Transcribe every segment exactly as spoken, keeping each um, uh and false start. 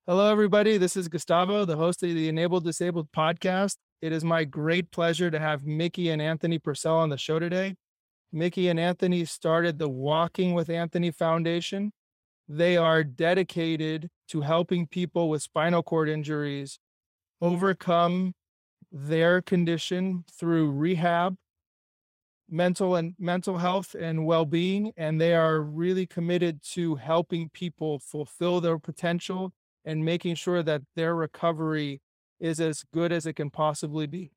Hello, everybody. This is Gustavo, the host of the Enabled Disabled podcast. It is my great pleasure to have Mickey and Anthony Purcell on the show today. Mickey and Anthony started the Walking with Anthony Foundation. They are dedicated to helping people with spinal cord injuries overcome their condition through rehab, mental and mental health and well-being, and they are really committed to helping people fulfill their potential and making sure that their recovery is as good as it can possibly be.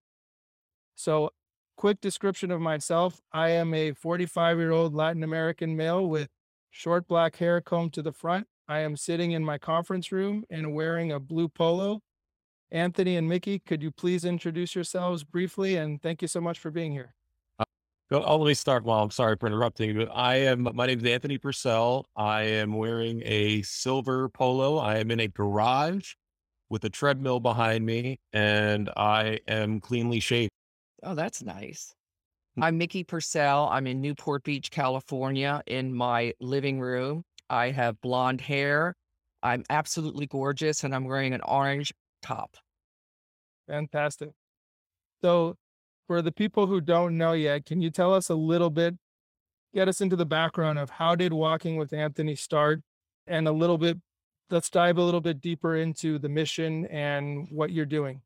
So, quick description of myself. I am a forty-five year old Latin American male with short black hair combed to the front. I am sitting in my conference room and wearing a blue polo. Anthony and Mickey, could you please introduce yourselves briefly? And thank you so much for being here. Uh, Well, I'll let me start. Well, I'm sorry for interrupting, but I am, my name is Anthony Purcell. I am wearing a silver polo. I am in a garage with a treadmill behind me, and I am cleanly shaved. Oh, that's nice. I'm Mickey Purcell. I'm in Newport Beach, California, in my living room. I have blonde hair. I'm absolutely gorgeous, and I'm wearing an orange top. Fantastic. So, for the people who don't know yet, can you tell us a little bit, get us into the background of how did Walking with Anthony start? And a little bit, let's dive a little bit deeper into the mission and what you're doing.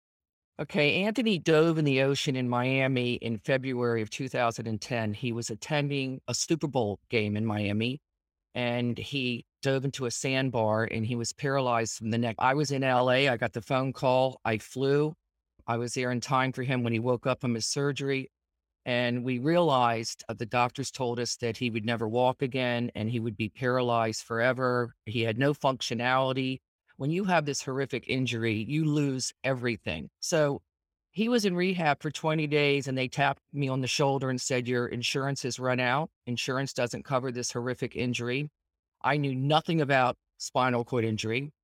Okay, Anthony dove in the ocean in Miami in February of two thousand ten. He was attending a Super Bowl game in Miami, and he dove into a sandbar and he was paralyzed from the neck. I was in L A. I got the phone call. I flew. I was there in time for him when he woke up from his surgery. And we realized uh, the doctors told us that he would never walk again and he would be paralyzed forever. He had no functionality. When you have this horrific injury, you lose everything. So he was in rehab for twenty days and they tapped me on the shoulder and said, "Your insurance has run out. Insurance doesn't cover this horrific injury." I knew nothing about spinal cord injury.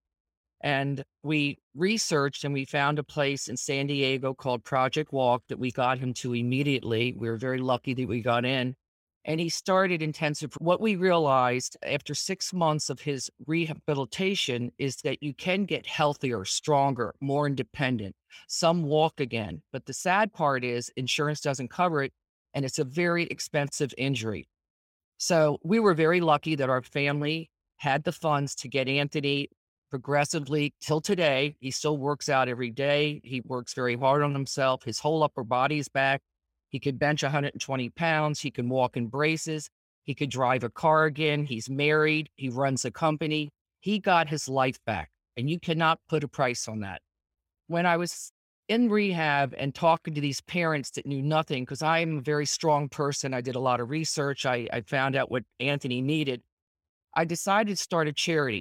And we researched and we found a place in San Diego called Project Walk that we got him to immediately. We were very lucky that we got in. And he started intensive. What we realized after six months of his rehabilitation is that you can get healthier, stronger, more independent. Some walk again. But the sad part is insurance doesn't cover it. And it's a very expensive injury. So we were very lucky that our family had the funds to get Anthony progressively till today. He still works out every day. He works very hard on himself. His whole upper body's back. He could bench one hundred twenty pounds. He can walk in braces. He could drive a car again. He's married. He runs a company. He got his life back, and you cannot put a price on that. When I was in rehab and talking to these parents that knew nothing, because I'm a very strong person, I did a lot of research. I, I found out what Anthony needed. I decided to start a charity.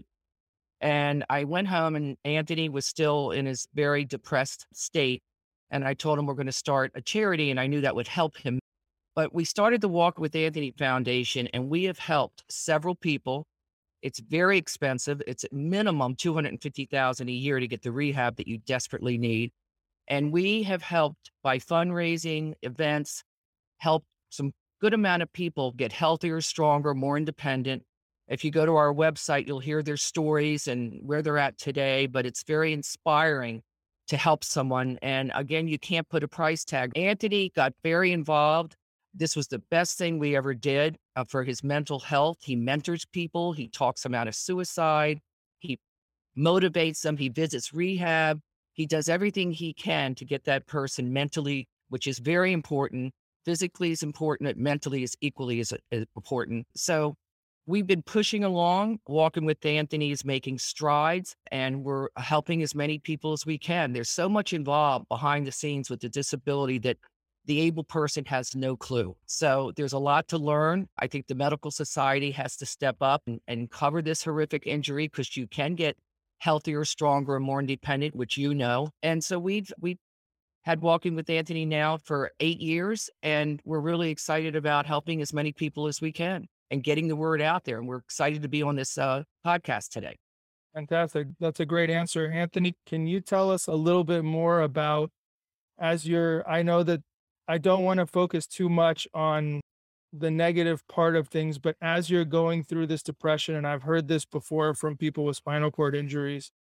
And I went home and Anthony was still in his very depressed state. And I told him we're going to start a charity and I knew that would help him. But we started the Walk with Anthony Foundation and we have helped several people. It's very expensive. It's at minimum two hundred fifty thousand dollars a year to get the rehab that you desperately need. And we have helped by fundraising events, helped some good amount of people get healthier, stronger, more independent. If you go to our website, you'll hear their stories and where they're at today, but it's very inspiring to help someone. And again, you can't put a price tag. Anthony got very involved. This was the best thing we ever did uh, for his mental health. He mentors people. He talks them out of suicide. He motivates them. He visits rehab. He does everything he can to get that person mentally, which is very important. Physically is important, but mentally is equally as, as important. So we've been pushing along. Walking with Anthony is making strides, and we're helping as many people as we can. There's so much involved behind the scenes with the disability that the able person has no clue. So there's a lot to learn. I think the medical society has to step up and, and cover this horrific injury because you can get healthier, stronger, and more independent, which you know. And so we've we've had Walking with Anthony now for eight years, and we're really excited about helping as many people as we can and getting the word out there. And we're excited to be on this uh, podcast today. Fantastic. That's a great answer. Anthony, can you tell us a little bit more about, as you're, I know that I don't want to focus too much on the negative part of things, but as you're going through this depression, and I've heard this before from people with spinal cord injuries,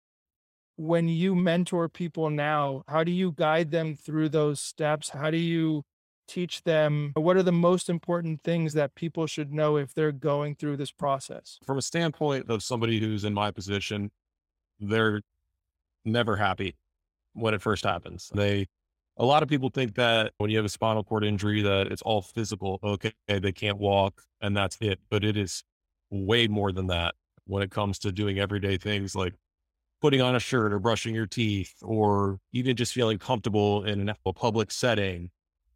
when you mentor people now, how do you guide them through those steps? How do you teach them? What are the most important things that people should know if they're going through this process? From a standpoint of somebody who's in my position, they're never happy when it first happens. They, a lot of people think that when you have a spinal cord injury, that it's all physical. Okay, they can't walk and that's it. But it is way more than that when it comes to doing everyday things like putting on a shirt or brushing your teeth, or even just feeling comfortable in a public setting,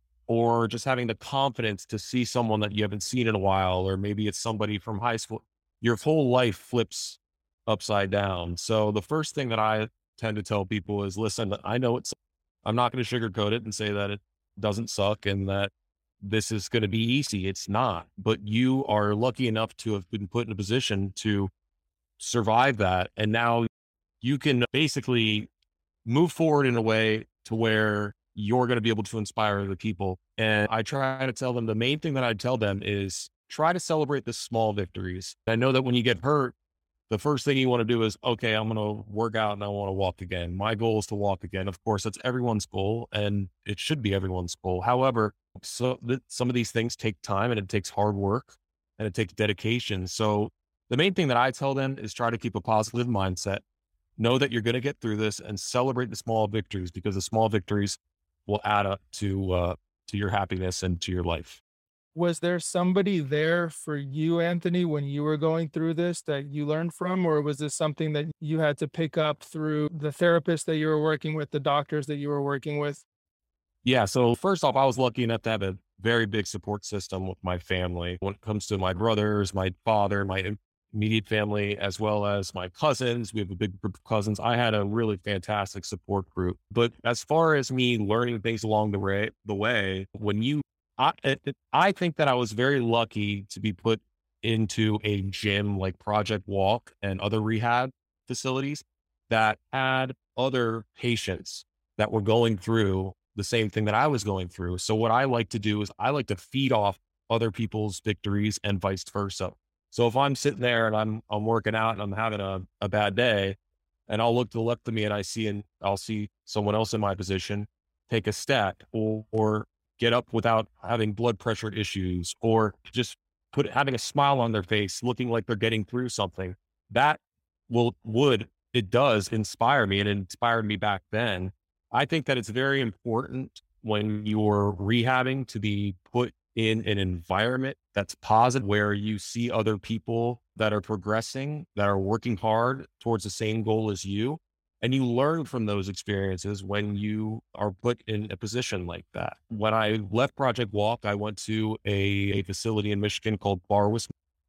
or just having the confidence to see someone that you haven't seen in a while, or maybe it's somebody from high school. Your whole life flips upside down. So the first thing that I tend to tell people is, listen, I know it's, I'm not going to sugarcoat it and say that it doesn't suck and that this is going to be easy. It's not, but you are lucky enough to have been put in a position to survive that. And now you can basically move forward in a way to where you're going to be able to inspire other people. And I try to tell them, the main thing that I tell them is try to celebrate the small victories. I know that when you get hurt, the first thing you want to do is, okay, I'm going to work out and I want to walk again. My goal is to walk again. Of course, that's everyone's goal and it should be everyone's goal. However, so th- some of these things take time and it takes hard work and it takes dedication. So the main thing that I tell them is try to keep a positive mindset. Know that you're going to get through this and celebrate the small victories, because the small victories will add up to, uh, to your happiness and to your life. Was there somebody there for you, Anthony, when you were going through this that you learned from, or was this something that you had to pick up through the therapist that you were working with, the doctors that you were working with? Yeah. So first off, I was lucky enough to have a very big support system with my family when it comes to my brothers, my father, my immediate family, as well as my cousins. We have a big group of cousins. I had a really fantastic support group. But as far as me learning things along the way, the way, when you, I, it, I think that I was very lucky to be put into a gym like Project Walk and other rehab facilities that had other patients that were going through the same thing that I was going through. So what I like to do is I like to feed off other people's victories and vice versa. So if I'm sitting there and I'm, I'm working out and I'm having a, a bad day, and I'll look to the left of me and I see, and I'll see someone else in my position take a step or, or get up without having blood pressure issues, or just put having a smile on their face, looking like they're getting through something, that will, would, it does inspire me, and it inspired me back then. I think that it's very important when you're rehabbing to be put in an environment that's positive, where you see other people that are progressing, that are working hard towards the same goal as you. And you learn from those experiences when you are put in a position like that. When I left Project Walk, I went to a, a facility in Michigan called Barwis.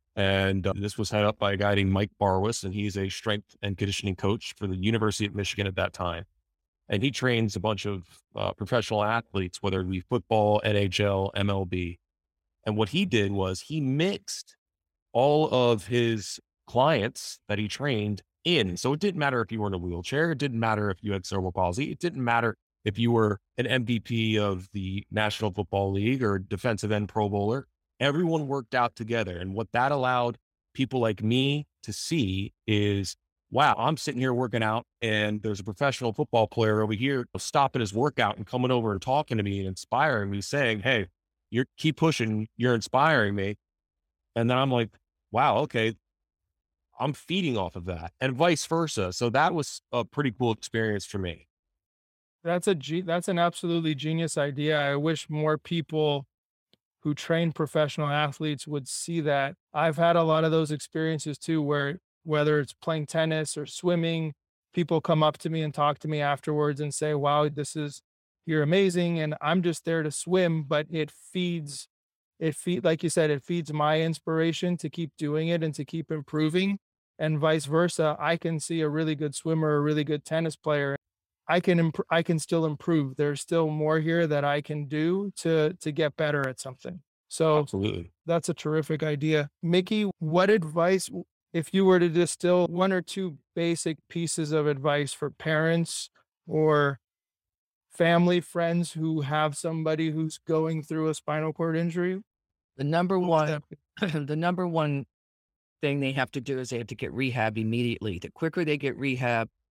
And uh, this was headed up by a guy named Mike Barwis, and he's a strength and conditioning coach for the University of Michigan at that time. And he trains a bunch of uh, professional athletes, whether it be football, N H L, M L B. And what he did was he mixed all of his clients that he trained in. So it didn't matter if you were in a wheelchair. It didn't matter if you had cerebral palsy. It didn't matter if you were an M V P of the National Football League or defensive end Pro Bowler. Everyone worked out together. And what that allowed people like me to see is, wow, I'm sitting here working out and there's a professional football player over here stopping his workout and coming over and talking to me and inspiring me, saying, hey, you keep pushing, you're inspiring me. And then I'm like, wow, okay, I'm feeding off of that, and vice versa. So that was a pretty cool experience for me. That's a ge- that's an absolutely genius idea. I wish more people who train professional athletes would see that. I've had a lot of those experiences too, where whether it's playing tennis or swimming, people come up to me and talk to me afterwards and say, wow, this is, you're amazing. And I'm just there to swim, but it feeds, it feed, like you said, it feeds my inspiration to keep doing it and to keep improving, and vice versa. I can see a really good swimmer, a really good tennis player. I can, imp- I can still improve. There's still more here that I can do to, to get better at something. So Absolutely. that's a terrific idea. Mickey, what advice, if you were to distill one or two basic pieces of advice for parents or family, friends who have somebody who's going through a spinal cord injury? The number what would one, that be? the number one thing they have to do is they have to get rehab immediately. The quicker they get rehab,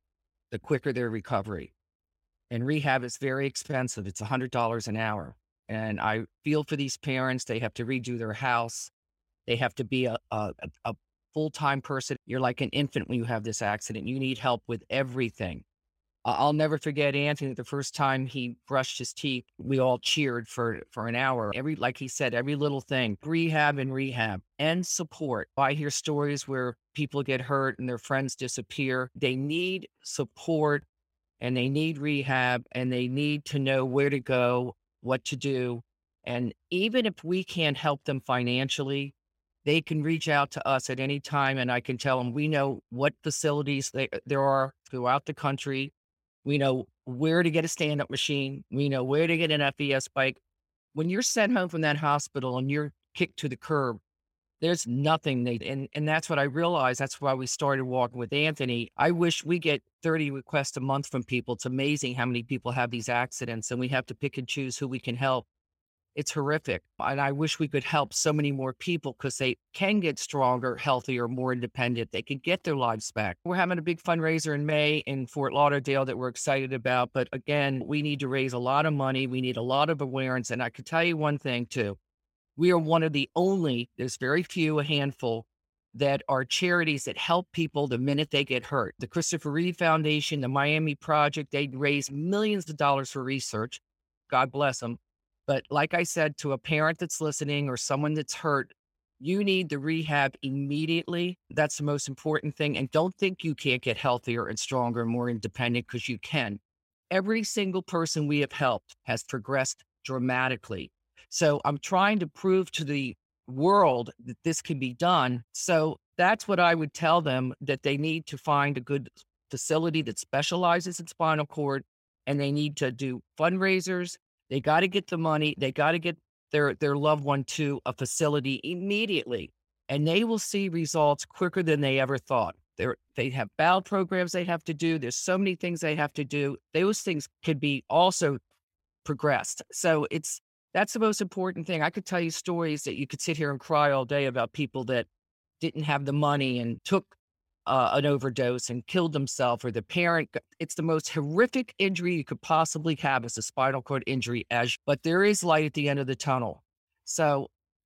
the quicker their recovery. And rehab is very expensive. It's one hundred dollars an hour. And I feel for these parents. They have to redo their house. They have to be a, a, a full-time person. You're like an infant when you have this accident. You need help with everything. I- I'll never forget Anthony, the first time he brushed his teeth, we all cheered for, for an hour. Every, like he said, every little thing, rehab and rehab and support. I hear stories where people get hurt and their friends disappear. They need support and they need rehab and they need to know where to go, what to do. And even if we can't help them financially, they can reach out to us at any time and I can tell them we know what facilities they, there are throughout the country. We know where to get a stand-up machine. We know where to get an F E S bike. When you're sent home from that hospital and you're kicked to the curb, there's nothing they, and, and that's what I realized. That's why we started walking with Anthony. I wish we get thirty requests a month from people. It's amazing how many people have these accidents and we have to pick and choose who we can help. It's horrific. And I wish we could help so many more people because they can get stronger, healthier, more independent. They can get their lives back. We're having a big fundraiser in May in Fort Lauderdale that we're excited about. But again, we need to raise a lot of money. We need a lot of awareness. And I can tell you one thing too. We are one of the only, there's very few, a handful, that are charities that help people the minute they get hurt. The Christopher Reeve Foundation, the Miami Project, they raise millions of dollars for research. God bless them. But like I said, to a parent that's listening or someone that's hurt, you need the rehab immediately. That's the most important thing. And don't think you can't get healthier and stronger and more independent because you can. Every single person we have helped has progressed dramatically. So I'm trying to prove to the world that this can be done. So that's what I would tell them, that they need to find a good facility that specializes in spinal cord, and they need to do fundraisers. They got to get the money. They got to get their, their loved one to a facility immediately, and they will see results quicker than they ever thought. They're, they have bowel programs they have to do. There's so many things they have to do. Those things could be also progressed. So it's, that's the most important thing. I could tell you stories that you could sit here and cry all day about people that didn't have the money and took Uh, an overdose and killed himself, or the parent. It's the most horrific injury you could possibly have as a spinal cord injury, as, but there is light at the end of the tunnel. So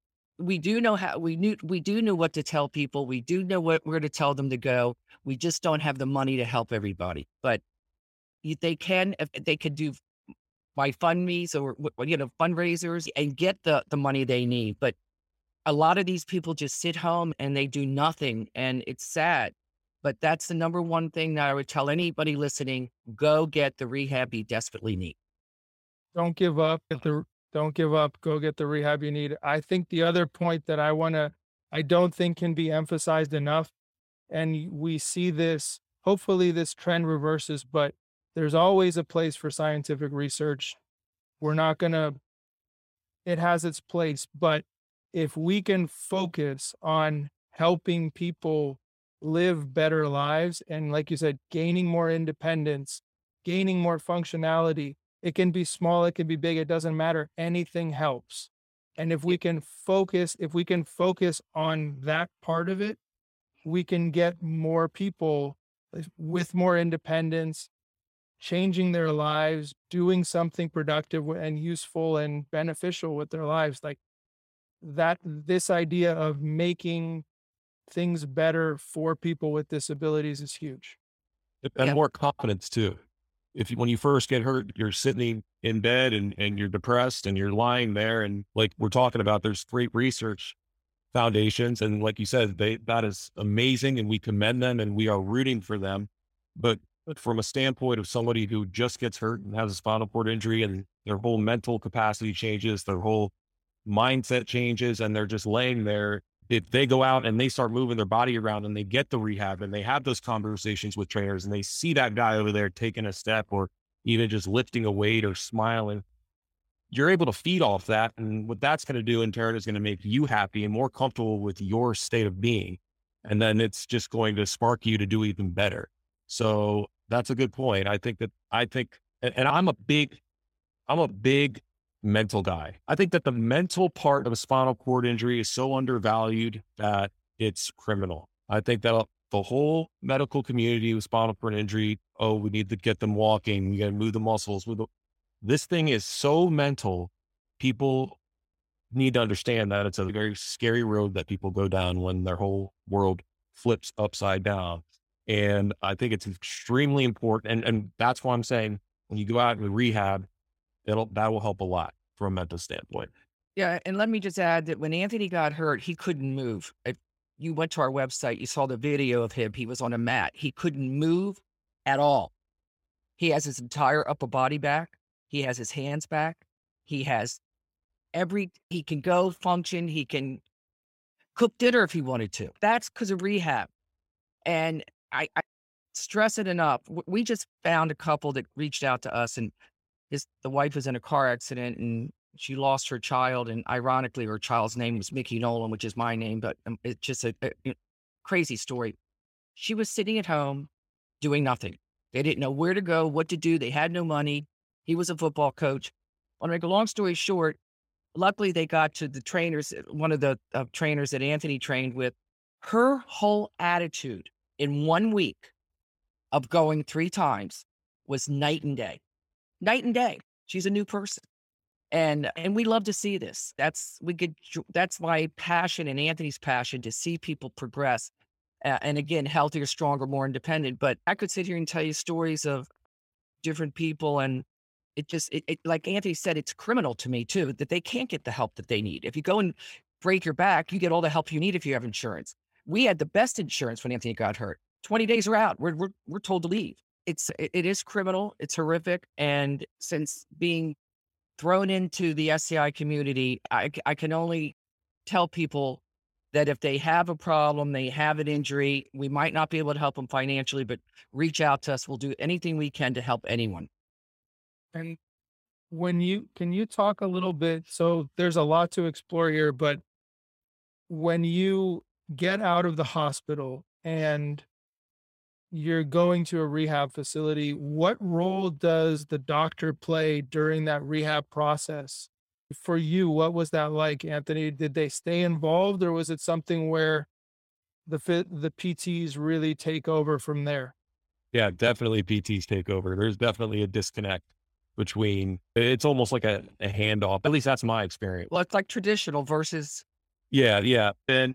we do know how, we knew, we do know what to tell people. We do know what, where to tell them to go. We just don't have the money to help everybody, but you, they can, if they could do my FundMe's or, you know, fundraisers and get the, the money they need. But a lot of these people just sit home and they do nothing, and it's sad. But that's the number one thing that I would tell anybody listening: go get the rehab you desperately need. Don't give up. Get the don't give up. Go get the rehab you need. I think the other point that I want to, I don't think can be emphasized enough, and we see this, hopefully this trend reverses, but there's always a place for scientific research. We're not going to, it has its place, but if we can focus on helping people live better lives, and like you said, gaining more independence, gaining more functionality, it can be small, it can be big, it doesn't matter. Anything helps. And if we can focus, if we can focus on that part of it, we can get more people with more independence, changing their lives, doing something productive and useful and beneficial with their lives. Like that, this idea of making things better for people with disabilities is huge. And Yeah. more confidence too. If you, when you first get hurt, you're sitting in bed and, and you're depressed and you're lying there. And like we're talking about, there's great research foundations. And like you said, they, that is amazing. And we commend them and we are rooting for them. But, but from a standpoint of somebody who just gets hurt and has a spinal cord injury and their whole mental capacity changes, their whole mindset changes, and they're just laying there, if they go out and they start moving their body around and they get the rehab and they have those conversations with trainers and they see that guy over there taking a step or even just lifting a weight or smiling, you're able to feed off that. And what that's going to do in turn is going to make you happy and more comfortable with your state of being. And then it's just going to spark you to do even better. So that's a good point. I think that, I think, and, and I'm a big, I'm a big mental guy. I think that the mental part of a spinal cord injury is so undervalued that it's criminal. I think that the whole medical community with spinal cord injury. Oh, we need to get them walking. We got to move the muscles. Move the, this thing is so mental. People need to understand that it's a very scary road that people go down when their whole world flips upside down. And I think it's extremely important. And, and that's why I'm saying when you go out and rehab, it'll, that will help a lot from a mental standpoint. Yeah. And let me just add that when Anthony got hurt, he couldn't move. If you went to our website, you saw the video of him. He was on a mat. He couldn't move at all. He has his entire upper body back. He has his hands back. He has every, he can go function. He can cook dinner if he wanted to. That's because of rehab. And I, I stress it enough. We just found a couple that reached out to us, and his, the wife was in a car accident and she lost her child. And ironically, her child's name was Mickey Nolan, which is my name, but um, it's just a, a, a crazy story. She was sitting at home doing nothing. They didn't know where to go, what to do. They had no money. He was a football coach. Want to make a long story short, luckily they got to the trainers, one of the uh, trainers that Anthony trained with. Her whole attitude in one week of going three times was night and day, night and day. She's a new person. And, and we love to see this. That's, we get, that's my passion and Anthony's passion, to see people progress. Uh, and again, healthier, stronger, more independent. But I could sit here and tell you stories of different people, and it just, it, it, like Anthony said, it's criminal to me too, that they can't get the help that they need. If you go and break your back, you get all the help you need if you have insurance. We had the best insurance when Anthony got hurt. twenty days are out. We're, we're, we're told to leave. It's, it, it is criminal. It's horrific. And since being thrown into the S C I community, I, I can only tell people that if they have a problem, they have an injury, we might not be able to help them financially, but reach out to us. We'll do anything we can to help anyone. And when you, can you talk a little bit? So there's a lot to explore here, but when you get out of the hospital and you're going to a rehab facility, what role does the doctor play during that rehab process? For you, what was that like, Anthony? Did they stay involved, or was it something where the fit, the P Ts really take over from there? Yeah, definitely P Ts take over. There's definitely a disconnect between, it's almost like a, a handoff. At least that's my experience. Well, it's like traditional versus. Yeah, yeah. And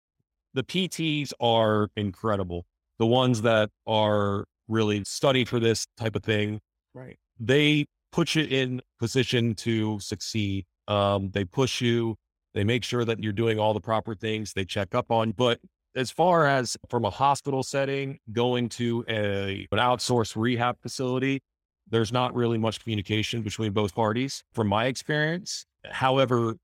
the P Ts are incredible. The ones that are really studied for this type of thing, Right. They put you in position to succeed. Um, they push you, they make sure that you're doing all the proper things. They check up on you. But as far as from a hospital setting, going to a, an outsourced rehab facility, there's not really much communication between both parties from my experience. However,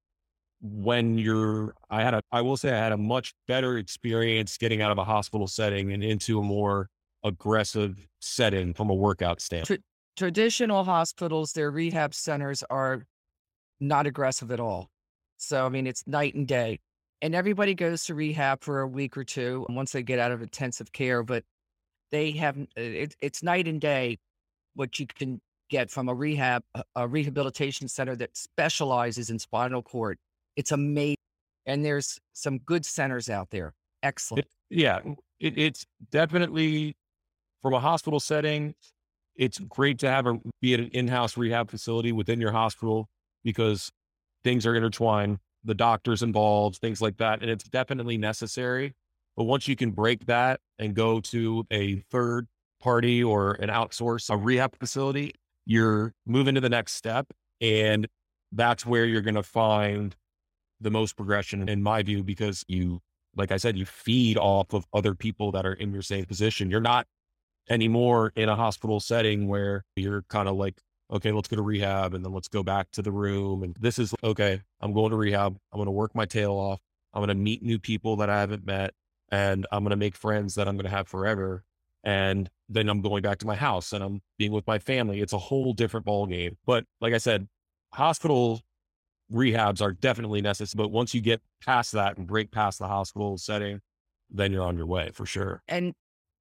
when you're, I had a, I will say I had a much better experience getting out of a hospital setting and into a more aggressive setting from a workout standpoint. Traditional hospitals, their rehab centers are not aggressive at all. So, I mean, it's night and day, and everybody goes to rehab for a week or two once they get out of intensive care, but they have, it, it's night and day what you can get from a rehab, a rehabilitation center that specializes in spinal cord. It's amazing. And there's some good centers out there. Excellent. It, yeah, it, it's definitely from a hospital setting. It's great to have a, be at an in-house rehab facility within your hospital, because things are intertwined, the doctors involved, things like that. And it's definitely necessary. But once you can break that and go to a third party or an outsource, a rehab facility, you're moving to the next step. And that's where you're going to find the most progression, in my view, because you, like I said, you feed off of other people that are in your same position. You're not anymore in a hospital setting where you're kind of like, okay, let's go to rehab and then let's go back to the room. And this is, okay, I'm going to rehab. I'm going to work my tail off. I'm going to meet new people that I haven't met, and I'm going to make friends that I'm going to have forever. And then I'm going back to my house and I'm being with my family. It's a whole different ballgame. But like I said, hospital rehabs are definitely necessary. But once you get past that and break past the hospital setting, then you're on your way for sure. And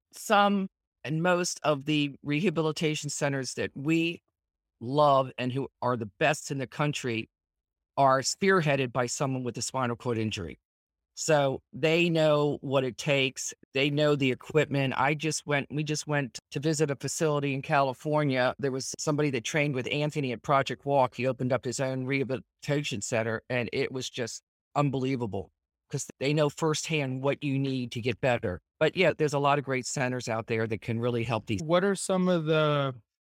some and most of the rehabilitation centers that we love and who are the best in the country are spearheaded by someone with a spinal cord injury. So they know what it takes. They know the equipment. I just went, we just went to visit a facility in California. There was somebody that trained with Anthony at Project Walk. He opened up his own rehabilitation center, and it was just unbelievable because they know firsthand what you need to get better. But yeah, there's a lot of great centers out there that can really help these. What are some of the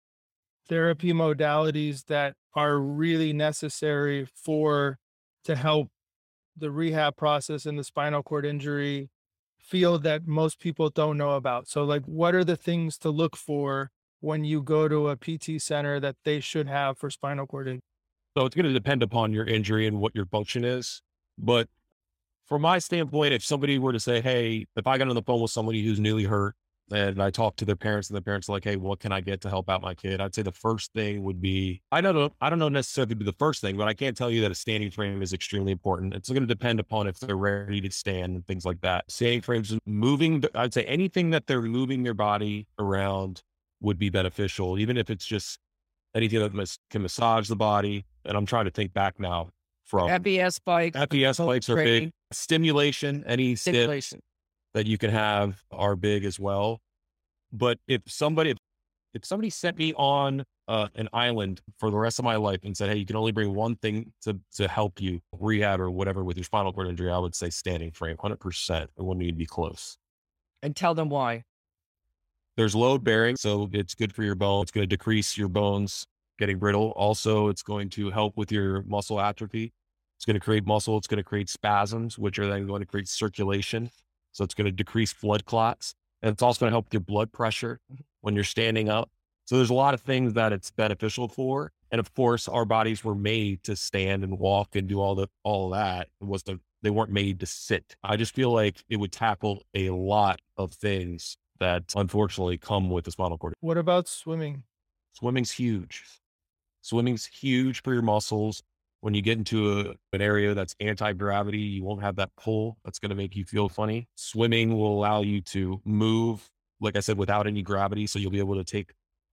therapy modalities that are really necessary for to help the rehab process in the spinal cord injury field that most people don't know about? So like, what are the things to look for when you go to a P T center that they should have for spinal cord injury? So it's going to depend upon your injury and what your function is. But from my standpoint, if somebody were to say, hey, if I got on the phone with somebody who's newly hurt and I talked to their parents and the parents are like, hey, what can I get to help out my kid? I'd say the first thing would be, I don't know, I don't know necessarily be the first thing, but I can't tell you that a standing frame is extremely important. It's going to depend upon if they're ready to stand and things like that. Standing frames, moving, I'd say anything that they're moving their body around would be beneficial, even if it's just anything that mas- can massage the body. And I'm trying to think back now from F B S bikes. F B S bikes are big. Stimulation, any Stimulation. stimulation that you can have are big as well. But if somebody, if, if somebody sent me on uh, an island for the rest of my life and said, hey, you can only bring one thing to, to help you rehab or whatever with your spinal cord injury, I would say standing frame, one hundred percent. It wouldn't need to be close. And tell them why. There's load bearing, so it's good for your bone. It's going to decrease your bones getting brittle. Also, it's going to help with your muscle atrophy. It's going to create muscle. It's going to create spasms, which are then going to create circulation. So it's going to decrease blood clots. And it's also going to help with your blood pressure when you're standing up. So there's a lot of things that it's beneficial for. And of course, our bodies were made to stand and walk and do all the all of that. It was the, they weren't made to sit. I just feel like it would tackle a lot of things that unfortunately come with the spinal cord. What about swimming? Swimming's huge. Swimming's huge for your muscles. When you get into a, an area that's anti-gravity, you won't have that pull that's going to make you feel funny. Swimming will allow you to move, like I said, without any gravity. So you'll be able to take,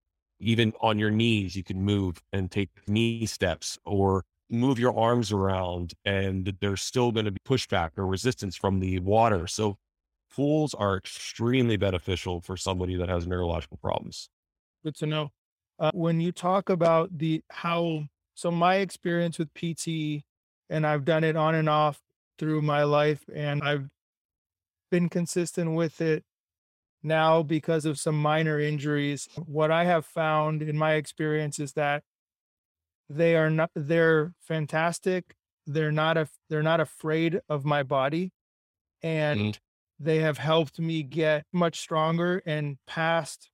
even on your knees, you can move and take knee steps or move your arms around, and there's still going to be pushback or resistance from the water. So pools are extremely beneficial for somebody that has neurological problems. Good to know. Uh, when you talk about the how, so my experience with P T, and I've done it on and off through my life, and I've been consistent with it now because of some minor injuries. What I have found in my experience is that they are not, they're fantastic. They're not, a, they're not afraid of my body, and mm. they have helped me get much stronger and past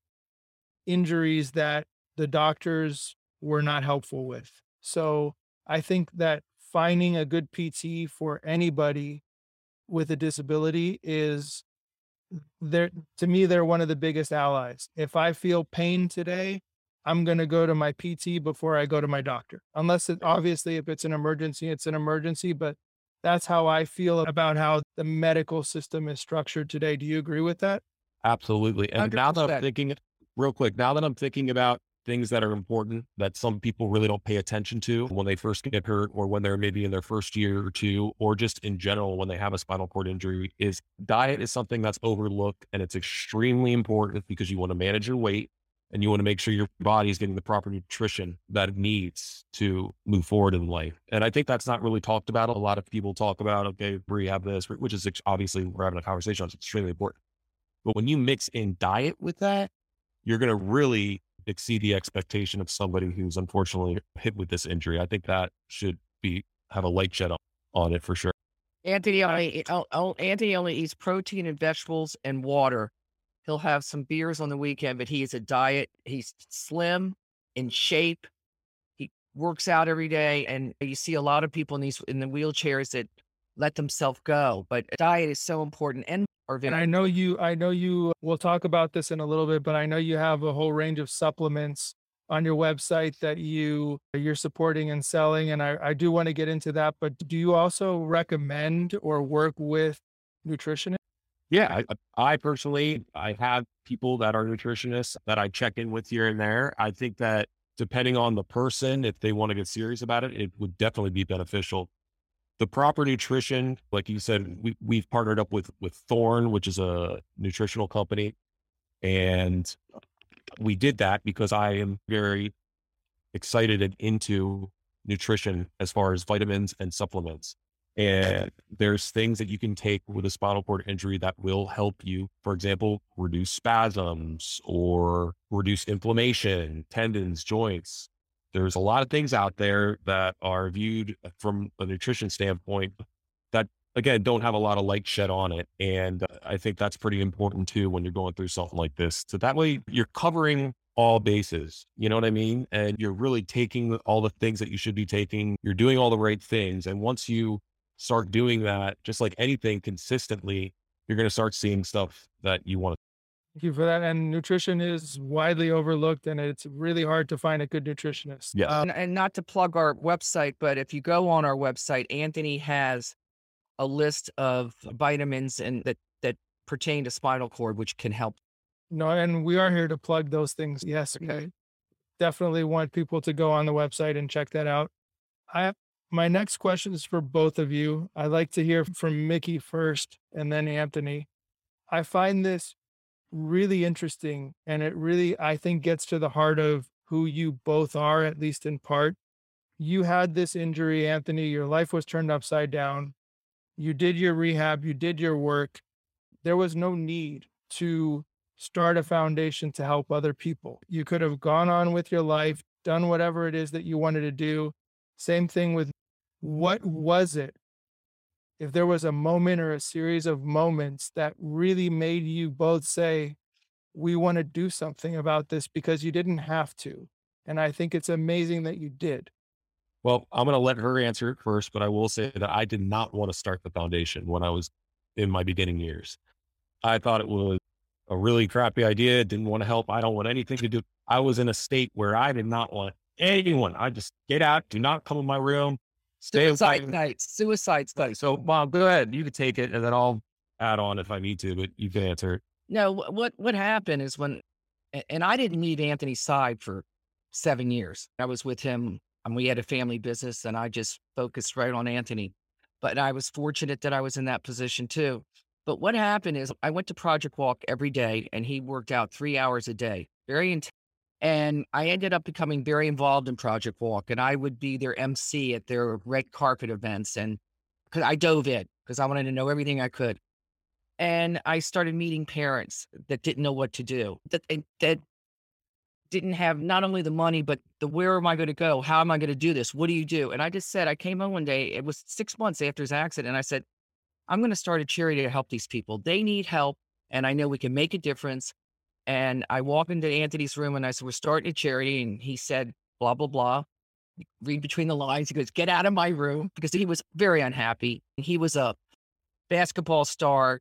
injuries that the doctors were not helpful with. So I think that finding a good P T for anybody with a disability is there. To me, they're one of the biggest allies. If I feel pain today, I'm going to go to my P T before I go to my doctor, unless it, obviously if it's an emergency, it's an emergency, but that's how I feel about how the medical system is structured today. Do you agree with that? Absolutely. And one hundred percent. now that I'm thinking real quick, now that I'm thinking about things that are important that some people really don't pay attention to when they first get hurt, or when they're maybe in their first year or two, or just in general when they have a spinal cord injury, is diet is something that's overlooked, and it's extremely important because you want to manage your weight and you want to make sure your body is getting the proper nutrition that it needs to move forward in life. And I think that's not really talked about. A lot of people talk about, okay, rehab this, which is obviously we're having a conversation on, it's extremely important. But when you mix in diet with that, you're going to really exceed the expectation of somebody who's unfortunately hit with this injury. I think that should be have a light shed on, on it for sure. Anthony only, Anthony only eats protein and vegetables and water. He'll have some beers on the weekend, but he is a diet. He's slim, in shape. He works out every day, and you see a lot of people in these in the wheelchairs that let themselves go. But diet is so important. And And I know you, I know you, we'll talk about this in a little bit, but I know you have a whole range of supplements on your website that you, you're supporting and selling. And I, I do want to get into that, but do you also recommend or work with nutritionists? Yeah, I, I personally, I have people that are nutritionists that I check in with here and there. I think that depending on the person, if they want to get serious about it, it would definitely be beneficial the proper nutrition, like you said, we, we've partnered up with, with Thorne, which is a nutritional company. And we did that because I am very excited and into nutrition as far as vitamins and supplements. And there's things that you can take with a spinal cord injury that will help you, for example, reduce spasms or reduce inflammation, tendons, joints. There's a lot of things out there that are viewed from a nutrition standpoint that, again, don't have a lot of light shed on it. And uh, I think that's pretty important too when you're going through something like this. So that way you're covering all bases, you know what I mean? And you're really taking all the things that you should be taking. You're doing all the right things. And once you start doing that, just like anything consistently, you're going to start seeing stuff that you want to. Thank you for that. And nutrition is widely overlooked, and it's really hard to find a good nutritionist. Yes. Um, And, and not to plug our website, but if you go on our website, Anthony has a list of vitamins and that, that pertain to spinal cord, which can help. no, and we are here to plug those things. Yes. Okay. Definitely want people to go on the website and check that out. I My next question is for both of you. I'd like to hear from Mickey first and then Anthony. I find this really interesting, and it really, I think, gets to the heart of who you both are, at least in part. You had this injury, Anthony, your life was turned upside down. You did your rehab, you did your work. There was no need to start a foundation to help other people. You could have gone on with your life, done whatever it is that you wanted to do. Same thing with what was it? If there was a moment or a series of moments that really made you both say, we want to do something about this, because you didn't have to. And I think it's amazing that you did. Well, I'm going to let her answer it first, but I will say that I did not want to start the foundation when I was in my beginning years. I thought it was a really crappy idea. Didn't want to help. I don't want anything to do. I was in a state where I did not want anyone. I just get out. Do not come in my room. Stay Suicide away. nights, suicide nights. So, Mom, go ahead. You can take it, and then I'll add on if I need to, but you can answer it. No, wh- what what happened is when, a- and I didn't leave Anthony's side for seven years. I was with him, and we had a family business, and I just focused right on Anthony. But I was fortunate that I was in that position too. But what happened is I went to Project Walk every day, and he worked out three hours a day, very intense. And I ended up becoming very involved in Project Walk, and I would be their M C at their red carpet events. And because I dove in because I wanted to know everything I could. And I started meeting parents that didn't know what to do, that and that didn't have not only the money, but the where am I going to go? How am I going to do this? What do you do? And I just said, I came home one day, it was six months after his accident. And I said, I'm going to start a charity to help these people. They need help. And I know we can make a difference. And I walked into Anthony's room and I said, we're starting a charity. And he said, blah, blah, blah. Read between the lines. He goes, get out of my room, because he was very unhappy. He was a basketball star.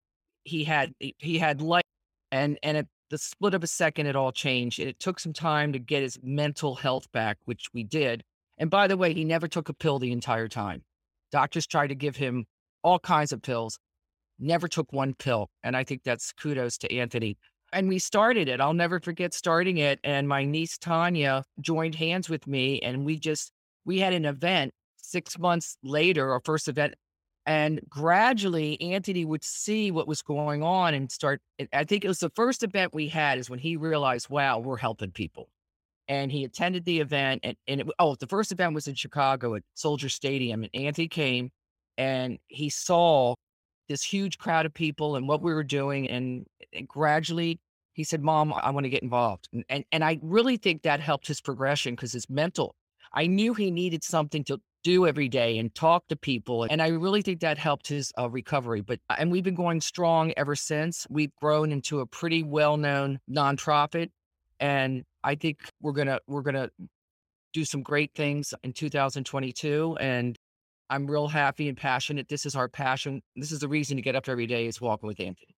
He had, he had life, and, and at the split of a second, it all changed. And it took some time to get his mental health back, which we did. And by the way, he never took a pill the entire time. Doctors tried to give him all kinds of pills, never took one pill. And I think that's kudos to Anthony. And we started it. I'll never forget starting it. And my niece, Tanya, joined hands with me. And we just, we had an event six months later, our first event. And gradually, Anthony would see what was going on and start. I think it was the first event we had is when he realized, wow, we're helping people. And he attended the event. And, and it, oh, the first event was in Chicago at Soldier Stadium. And Anthony came and he saw this huge crowd of people and what we were doing. And, and gradually he said, Mom, I want to get involved. And, and, and I really think that helped his progression, because his mental, I knew he needed something to do every day and talk to people. And I really think that helped his uh, recovery. But, and we've been going strong ever since. We've grown into a pretty well-known nonprofit. And I think we're going to, we're going to do some great things in two thousand twenty-two. And I'm real happy and passionate. This is our passion. This is the reason to get up every day, is walking with Anthony.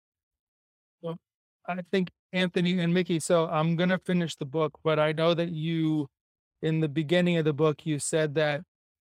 Well, I think Anthony and Mickey, so I'm going to finish the book, but I know that you, in the beginning of the book, you said that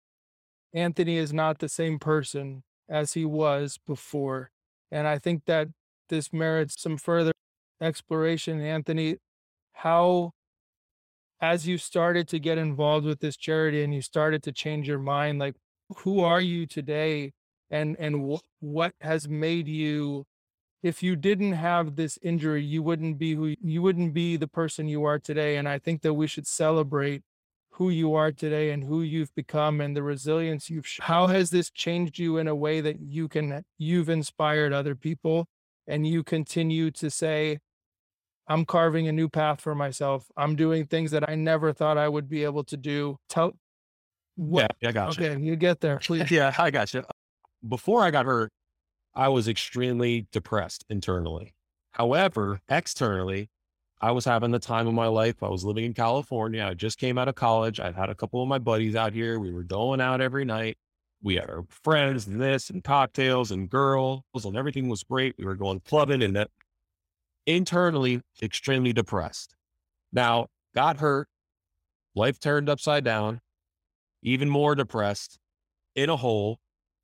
Anthony is not the same person as he was before. And I think that this merits some further exploration. Anthony, how, as you started to get involved with this charity and you started to change your mind, like, Who are you today? And, and wh- what has made you, if you didn't have this injury, you wouldn't be who you wouldn't be the person you are today. And I think that we should celebrate who you are today and who you've become and the resilience you've sh- how has this changed you in a way that you can you've inspired other people and you continue to say, I'm carving a new path for myself. I'm doing things that I never thought I would be able to do. Tell Yeah, what I got you. okay, you get there, please. Yeah, I got you. Before I got hurt, I was extremely depressed internally. However, externally, I was having the time of my life. I was living in California. I just came out of college. I had a couple of my buddies out here. We were going out every night. We had our friends and this and cocktails and girls, and everything was great. We were going clubbing and that internally extremely depressed. Now, got hurt, life turned upside down, even more depressed, in a hole.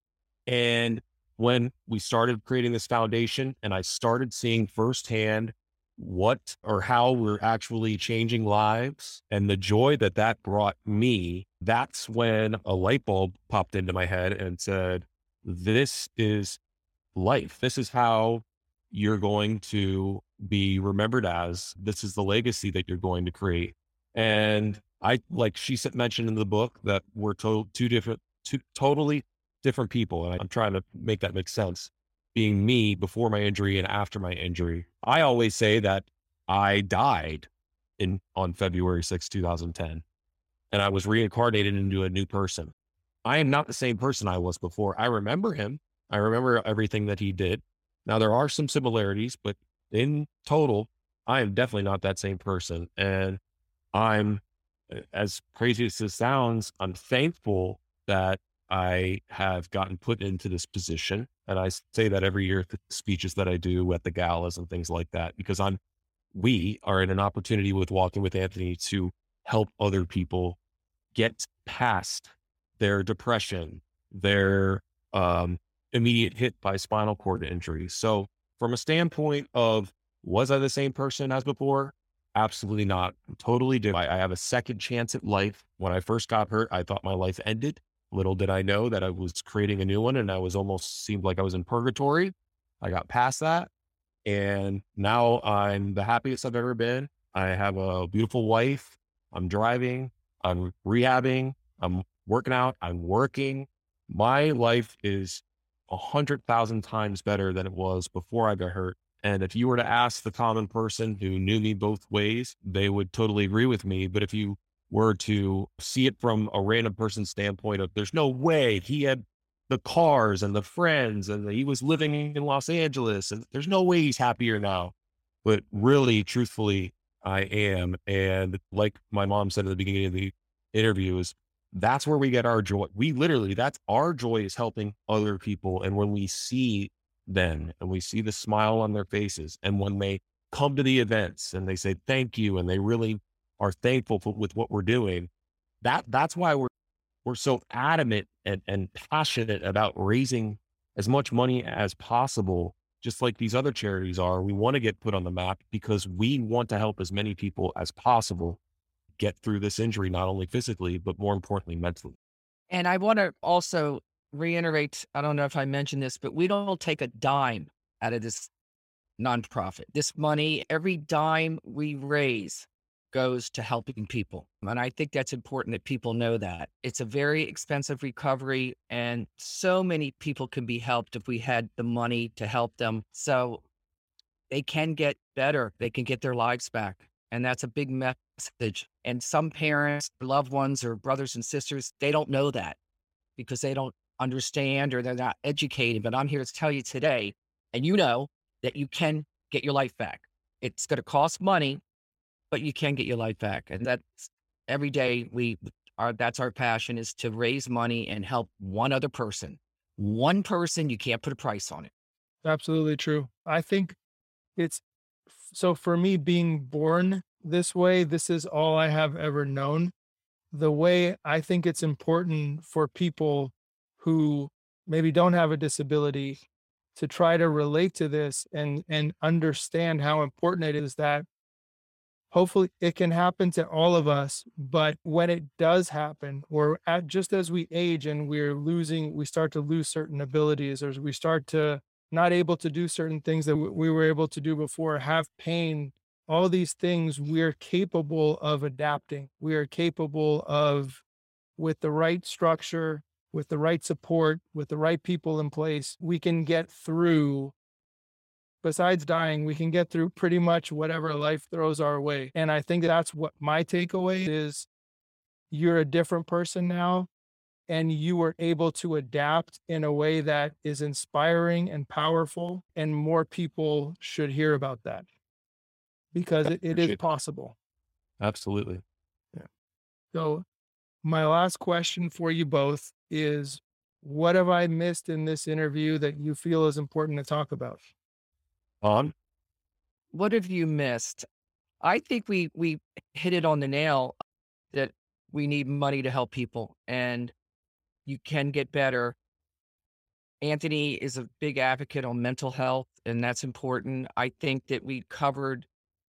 And when we started creating this foundation and I started seeing firsthand what or how we're actually changing lives and the joy that that brought me, that's when a light bulb popped into my head and said, this is life. This is how you're going to be remembered as. This is the legacy that you're going to create. And I, like she said, mentioned in the book, that we're to- two different, two totally different people. And I'm trying to make that make sense. Being me before my injury and after my injury. I always say that I died in on February sixth, two thousand ten, and I was reincarnated into a new person. I am not the same person I was before. I remember him. I remember everything that he did. Now there are some similarities, but in total, I am definitely not that same person. And I'm, as crazy as this sounds, I'm thankful that I have gotten put into this position. And I say that every year at the speeches that I do at the galas and things like that, because I'm, we are in an opportunity with Walking with Anthony to help other people get past their depression, their um, immediate hit by spinal cord injury. So from a standpoint of, was I the same person as before? Absolutely not. Totally different. I I have a second chance at life. When I first got hurt, I thought my life ended. Little did I know that I was creating a new one, and I was almost seemed like I was in purgatory. I got past that. And now I'm the happiest I've ever been. I have a beautiful wife. I'm driving. I'm rehabbing. I'm working out. I'm working. My life is a hundred thousand times better than it was before I got hurt. And if you were to ask the common person who knew me both ways, they would totally agree with me. But if you were to see it from a random person's standpoint of, there's no way he had the cars and the friends and the, he was living in Los Angeles and there's no way he's happier now. But really, truthfully, I am. And like my mom said at the beginning of the interview, is that's where we get our joy. We literally, that's our joy, is helping other people. And when we see them and we see the smile on their faces, and when they come to the events and they say thank you and they really are thankful for, with what we're doing, that that's why we're we're so adamant and, and passionate about raising as much money as possible, just like these other charities are. We want to get put on the map because we want to help as many people as possible get through this injury, not only physically, but more importantly, mentally. And I want to also reiterate, I don't know if I mentioned this, but we don't take a dime out of this nonprofit. This money, every dime we raise goes to helping people. And I think that's important that people know that. It's a very expensive recovery, and so many people can be helped if we had the money to help them. So they can get better. They can get their lives back. And that's a big message. And some parents, loved ones, or brothers and sisters, they don't know that because they don't understand or they're not educated. But I'm here to tell you today, and you know, that you can get your life back. It's going to cost money, but you can get your life back. And that's every day we are, that's our passion, is to raise money and help one other person. One person, you can't put a price on it. Absolutely true. I think it's so for me, being born this way, this is all I have ever known. The way I think it's important for people who maybe don't have a disability to try to relate to this and and understand how important it is that hopefully it can happen to all of us. But when it does happen, or at, just as we age and we're losing, we start to lose certain abilities, or we start to not able to do certain things that w- we were able to do before, have pain, all these things, we're capable of adapting. We are capable of, with the right structure, with the right support, with the right people in place, we can get through. Besides dying, we can get through pretty much whatever life throws our way. And I think that's what my takeaway is. You're a different person now, and you were able to adapt in a way that is inspiring and powerful, and more people should hear about that, because it, it is Appreciate that. possible. Absolutely. So my last question for you both is, what have I missed in this interview that you feel is important to talk about? On. What have you missed? I think we we hit it on the nail that we need money to help people, and you can get better. Anthony is a big advocate on mental health, and that's important. I think that we covered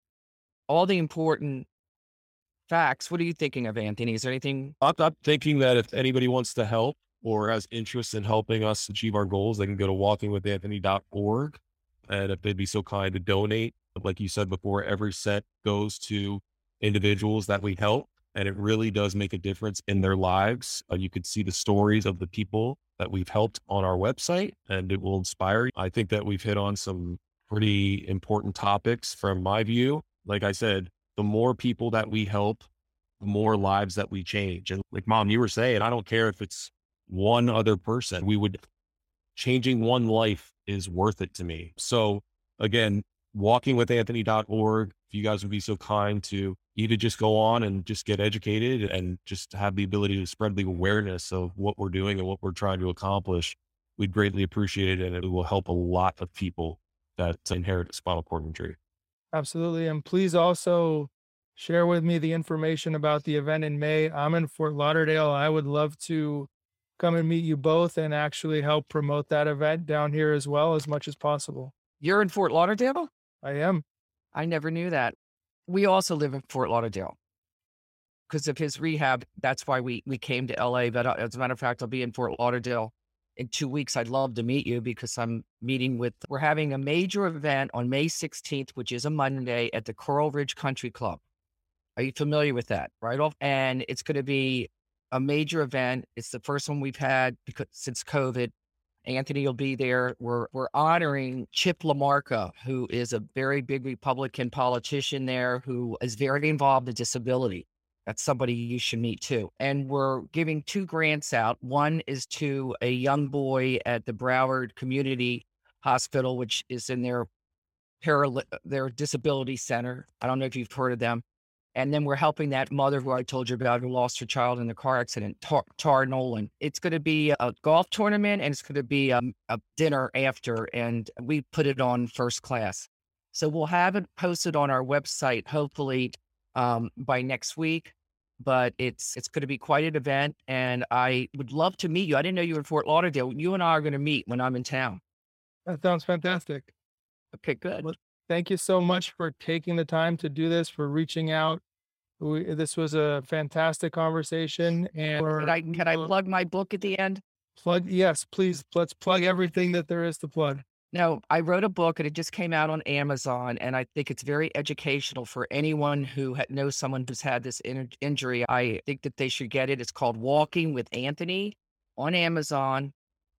all the important facts. What are you thinking of, Anthony? Is there anything? I'm, I'm thinking that if anybody wants to help or has interest in helping us achieve our goals, they can go to walking with anthony dot org. And if they'd be so kind to donate, like you said before, every cent goes to individuals that we help. And it really does make a difference in their lives. Uh, you could see the stories of the people that we've helped on our website, and it will inspire you. I think that we've hit on some pretty important topics from my view. Like I said, the more people that we help, the more lives that we change. And like Mom, you were saying, I don't care if it's one other person, we would, changing one life is worth it to me. So again, walking with anthony dot org, if you guys would be so kind to either just go on and just get educated and just have the ability to spread the awareness of what we're doing and what we're trying to accomplish, we'd greatly appreciate it. And it will help a lot of people that inherit a spinal cord injury. Absolutely. And please also share with me the information about the event in May. I'm in Fort Lauderdale. I would love to come and meet you both and actually help promote that event down here as well, as much as possible. You're in Fort Lauderdale? I am. I never knew that. We also live in Fort Lauderdale because of his rehab. That's why we we came to L A. But uh, as a matter of fact, I'll be in Fort Lauderdale in two weeks. I'd love to meet you because I'm meeting with, we're having a major event on May sixteenth, which is a Monday, at the Coral Ridge Country Club. Are you familiar with that? Right off. And it's going to be a major event. It's the first one we've had because since COVID. Anthony will be there. We're we're honoring Chip LaMarca, who is a very big Republican politician there, who is very involved in disability. That's somebody you should meet too. And we're giving two grants out. One is to a young boy at the Broward Community Hospital, which is in their paral- their disability center. I don't know if you've heard of them. And then we're helping that mother who I told you about, who lost her child in the car accident, Tar, Tar Nolan. It's going to be a golf tournament, and it's going to be a, a dinner after, and we put it on first class. So we'll have it posted on our website, hopefully um, by next week. But it's it's going to be quite an event, and I would love to meet you. I didn't know you were in Fort Lauderdale. You and I are going to meet when I'm in town. That sounds fantastic. Okay, good. Well, thank you so much for taking the time to do this, for reaching out. We, this was a fantastic conversation. And Can I, can I plug my book at the end? Plug, yes, please. Let's plug everything that there is to plug. No, I wrote a book and it just came out on Amazon, and I think it's very educational for anyone who ha- knows someone who's had this in- injury. I think that they should get it. It's called Walking with Anthony on Amazon.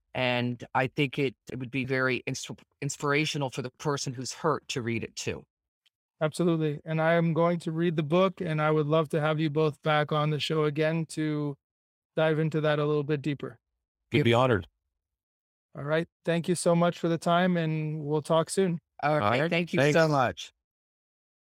And I think it, it would be very ins- inspirational for the person who's hurt to read it too. Absolutely. And I am going to read the book, and I would love to have you both back on the show again to dive into that a little bit deeper. You'd be honored. All right. Thank you so much for the time, and we'll talk soon. All right. All right. Thank you Thanks. so much.